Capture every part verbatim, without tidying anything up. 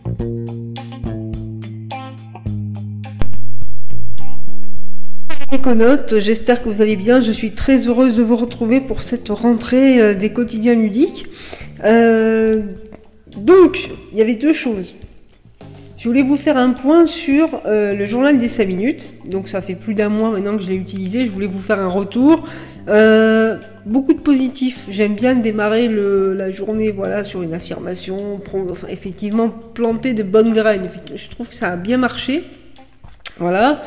Éconote, j'espère que vous allez bien. Je suis très heureuse de vous retrouver pour cette rentrée euh, des quotidiens ludiques. Euh, donc, il y avait deux choses. Je voulais vous faire un point sur euh, le journal des cinq minutes. Donc, ça fait plus d'un mois maintenant que je l'ai utilisé. Je voulais vous faire un retour. Euh, beaucoup de positifs. J'aime bien démarrer le, la journée voilà, sur une affirmation. Enfin, effectivement, planter de bonnes graines. Je trouve que ça a bien marché. Voilà.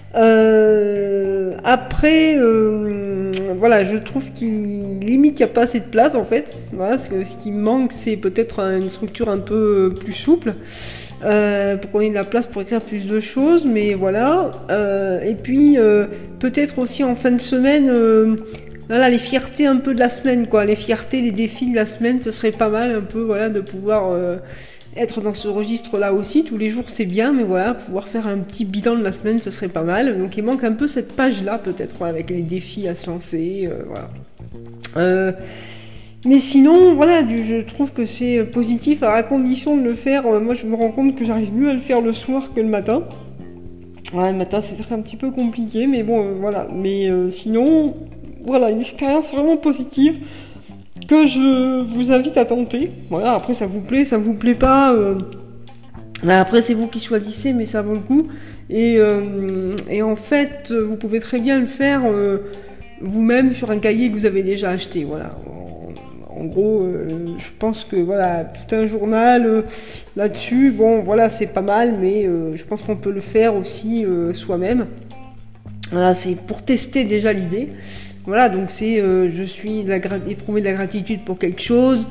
Euh, après, euh, voilà, je trouve qu'il limite, il n'y a pas assez de place en fait. Voilà, ce, que, ce qui me manque, c'est peut-être une structure un peu plus souple euh, pour qu'on ait de la place pour écrire plus de choses. Mais voilà. Euh, et puis, euh, peut-être aussi en fin de semaine, euh, voilà, les fiertés un peu de la semaine, quoi. Les fiertés, les défis de la semaine, ce serait pas mal un peu, voilà, de pouvoir. Euh, être dans ce registre-là aussi, tous les jours c'est bien, mais voilà, pouvoir faire un petit bilan de la semaine, ce serait pas mal. Donc il manque un peu cette page-là, peut-être, ouais, avec les défis à se lancer, euh, voilà. Euh, mais sinon, voilà, du, je trouve que c'est positif, à la condition de le faire, euh, moi je me rends compte que j'arrive mieux à le faire le soir que le matin. Ouais, le matin c'est un petit peu compliqué, mais bon, euh, voilà. Mais euh, sinon, voilà, une expérience vraiment positive, que je vous invite à tenter. Voilà, après ça vous plaît, ça vous plaît pas. Euh... Ben après c'est vous qui choisissez, mais ça vaut le coup. Et, euh, et en fait, vous pouvez très bien le faire euh, vous-même sur un cahier que vous avez déjà acheté. Voilà. En, en gros, euh, je pense que voilà, tout un journal euh, là-dessus, bon, voilà, c'est pas mal, mais euh, je pense qu'on peut le faire aussi euh, soi-même. Voilà, c'est pour tester déjà l'idée. Voilà, donc c'est euh, je suis la gra- éprouver de la gratitude pour quelque chose,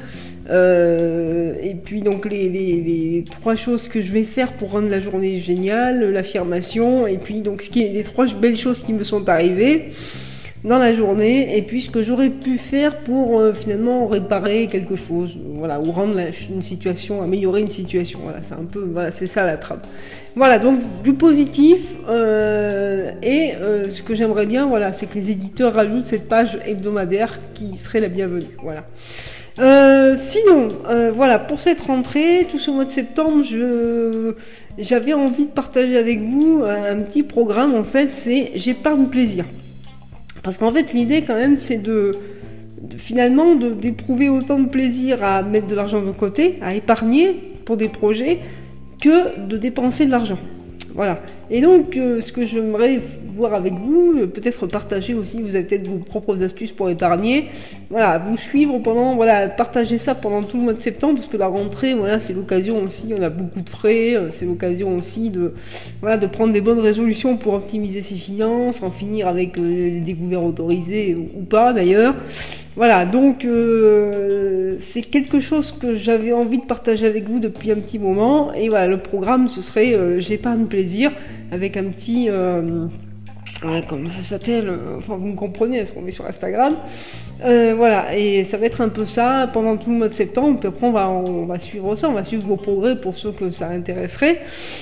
euh, et puis donc les, les, les trois choses que je vais faire pour rendre la journée géniale, l'affirmation, et puis donc ce qui est les trois belles choses qui me sont arrivées dans la journée, et puis ce que j'aurais pu faire pour euh, finalement réparer quelque chose, voilà, ou rendre la, une situation, améliorer une situation. Voilà, c'est un peu, voilà, c'est ça la trame. Voilà, donc du positif, euh, et euh, ce que j'aimerais bien, voilà, c'est que les éditeurs rajoutent cette page hebdomadaire qui serait la bienvenue. Voilà. Euh, sinon, euh, voilà, pour cette rentrée, tout ce mois de septembre, je, j'avais envie de partager avec vous un petit programme. En fait, c'est j'épargne plaisir. Parce qu'en fait, l'idée, quand même, c'est de, de finalement de, d'éprouver autant de plaisir à mettre de l'argent de côté, à épargner pour des projets, que de dépenser de l'argent. Voilà. Et donc, euh, ce que j'aimerais voir avec vous, euh, peut-être partager aussi, vous avez peut-être vos propres astuces pour épargner. Voilà, vous suivre pendant, voilà, partager ça pendant tout le mois de septembre, parce que la rentrée, voilà, c'est l'occasion aussi, on a beaucoup de frais, euh, c'est l'occasion aussi de, voilà, de prendre des bonnes résolutions pour optimiser ses finances, en finir avec euh, les découvertes autorisées ou, ou pas d'ailleurs. Voilà, donc euh, c'est quelque chose que j'avais envie de partager avec vous depuis un petit moment. Et voilà, le programme, ce serait euh, j'épargne plaisir, avec un petit... Euh, voilà, comment ça s'appelle euh, enfin, vous me comprenez, ce qu'on met sur Instagram. Euh, voilà, et ça va être un peu ça pendant tout le mois de septembre. Puis après, on va, on va suivre ça, on va suivre vos progrès pour ceux que ça intéresserait.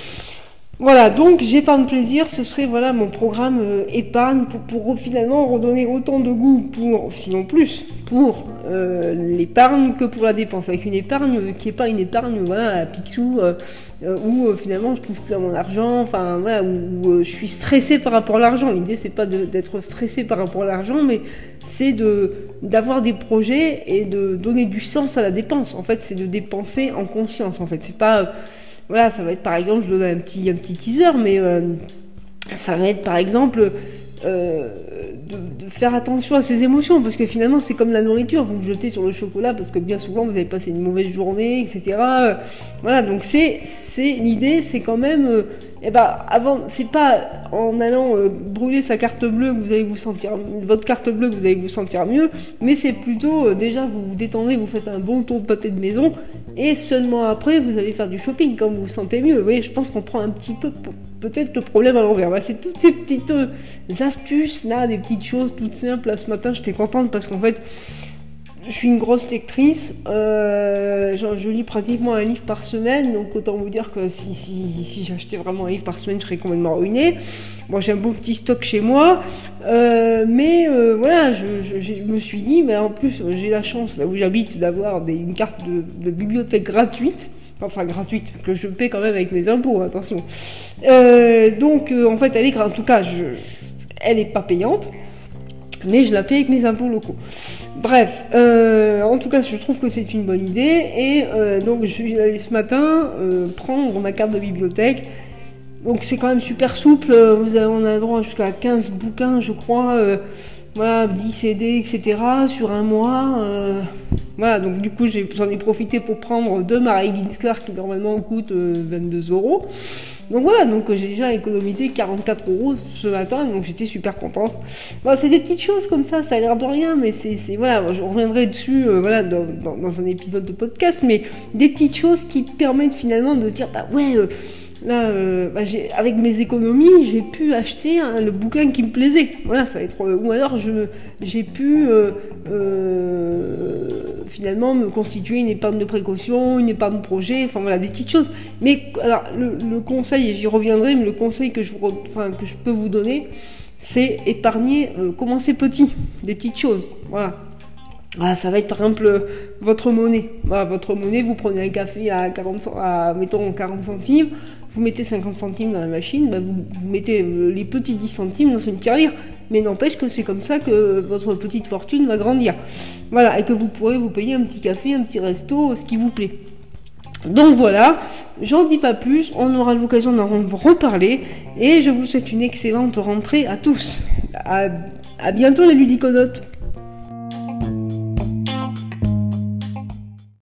Voilà, donc j'épargne plaisir, ce serait voilà mon programme euh, épargne pour, pour finalement redonner autant de goût pour, sinon plus, pour euh, l'épargne que pour la dépense. Avec une épargne euh, qui n'est pas une épargne, voilà, à Picsou, euh, euh, où euh, finalement je trouve plus à mon argent, enfin voilà, où, où euh, je suis stressé par rapport à l'argent. L'idée c'est pas de, d'être stressé par rapport à l'argent, mais c'est de d'avoir des projets et de donner du sens à la dépense. En fait, c'est de dépenser en conscience. En fait, c'est pas euh, voilà, ça va être par exemple, je donne un petit, un petit teaser, mais euh, ça va être par exemple euh, de, de faire attention à ses émotions, parce que finalement c'est comme la nourriture, vous vous jetez sur le chocolat parce que bien souvent vous avez passé une mauvaise journée, et cetera. Voilà, donc c'est, c'est l'idée, c'est quand même, euh, eh ben, avant, c'est pas en allant euh, brûler sa carte bleue que vous allez vous sentir, votre carte bleue que vous allez vous sentir mieux, mais c'est plutôt euh, déjà vous vous détendez, vous faites un bon tour de pâté de maison, et seulement après vous allez faire du shopping quand vous vous sentez mieux. Vous voyez, je pense qu'on prend un petit peu peut-être le problème à l'envers. Bah, c'est toutes ces petites euh, astuces là, des petites choses toutes simples. Là, ce matin, j'étais contente parce qu'en fait, je suis une grosse lectrice. Euh, je, je lis pratiquement un livre par semaine, donc autant vous dire que si, si, si j'achetais vraiment un livre par semaine, je serais complètement ruinée. Bon, j'ai un beau petit stock chez moi, euh, mais euh, voilà, je, je, je me suis dit, mais en plus, j'ai la chance là où j'habite d'avoir des, une carte de, de bibliothèque gratuite. enfin gratuite, que je paie quand même avec mes impôts, attention. Euh, donc euh, en fait, elle est, en tout cas, je, je, elle est pas payante, mais je la paie avec mes impôts locaux. Bref, euh, en tout cas, je trouve que c'est une bonne idée, et euh, donc je suis allée ce matin euh, prendre ma carte de bibliothèque. Donc c'est quand même super souple, vous avez, on a droit jusqu'à quinze bouquins, je crois, euh, voilà, dix C D, et cetera, sur un mois. Euh, voilà, donc du coup, j'ai, j'en ai profité pour prendre deux Marie Ginsler qui normalement coûtent euh, vingt-deux euros. Donc voilà, donc j'ai déjà économisé quarante-quatre euros ce matin, donc j'étais super contente. Bon, c'est des petites choses comme ça, ça a l'air de rien, mais c'est, c'est voilà, je reviendrai dessus, euh, voilà, dans, dans, dans un épisode de podcast, mais des petites choses qui permettent finalement de se dire, bah ouais. Euh, Là, euh, bah, j'ai, avec mes économies, j'ai pu acheter hein, le bouquin qui me plaisait. Voilà, ça va être. Euh, ou alors, je, j'ai pu euh, euh, finalement me constituer une épargne de précaution, une épargne de projet. Enfin voilà, des petites choses. Mais alors, le, le conseil, et j'y reviendrai, mais le conseil que je, enfin, que je peux vous donner, c'est épargner. Euh, commencer petit, des petites choses. Voilà. Ah, ça va être par exemple votre monnaie. Voilà, votre monnaie, vous prenez un café à quarante, à, mettons quarante centimes, vous mettez cinquante centimes dans la machine, bah vous, vous mettez les petits dix centimes dans une tirelire. Mais n'empêche que c'est comme ça que votre petite fortune va grandir. Voilà, et que vous pourrez vous payer un petit café, un petit resto, ce qui vous plaît. Donc voilà, j'en dis pas plus, on aura l'occasion d'en reparler, et je vous souhaite une excellente rentrée à tous. À, à bientôt les ludiconautes.